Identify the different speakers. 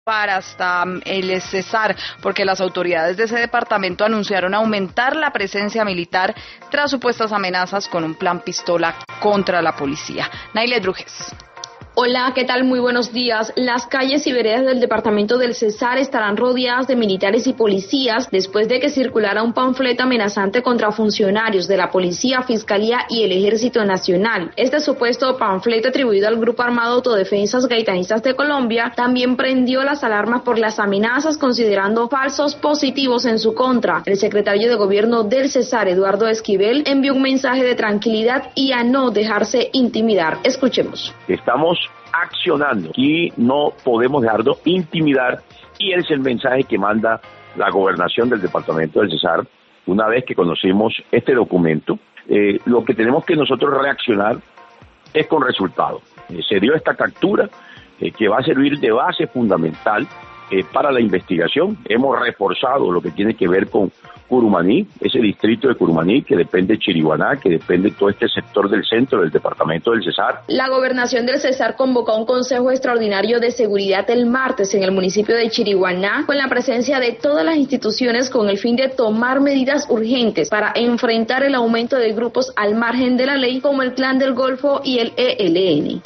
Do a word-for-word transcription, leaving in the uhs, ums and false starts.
Speaker 1: hasta el Cesar, porque las autoridades de ese departamento anunciaron aumentar la presencia militar tras supuestas amenazas con un plan pistola contra la policía. Naile Drujes.
Speaker 2: Hola, ¿qué tal? Muy buenos días. Las calles y veredas del departamento del Cesar estarán rodeadas de militares y policías después de que circulara un panfleto amenazante contra funcionarios de la Policía, Fiscalía y el Ejército Nacional. Este supuesto panfleto, atribuido al Grupo Armado Autodefensas Gaitanistas de Colombia, también prendió las alarmas por las amenazas, considerando falsos positivos en su contra. El secretario de Gobierno del Cesar, Eduardo Esquivel, envió un mensaje de tranquilidad y a no dejarse intimidar. Escuchemos.
Speaker 3: Estamos accionando y no podemos dejarnos intimidar, y ese es el mensaje que manda la gobernación del departamento del Cesar. Una vez que conocimos este documento, eh, lo que tenemos que nosotros reaccionar es con resultados. Eh, se dio esta captura eh, que va a servir de base fundamental eh, para la investigación. Hemos reforzado lo que tiene que ver con Curumaní, ese distrito de Curumaní que depende de Chiriguaná, que depende de todo este sector del centro del departamento del Cesar.
Speaker 2: La gobernación del Cesar convocó a un consejo extraordinario de seguridad el martes en el municipio de Chiriguaná, con la presencia de todas las instituciones, con el fin de tomar medidas urgentes para enfrentar el aumento de grupos al margen de la ley, como el Clan del Golfo y el E L N.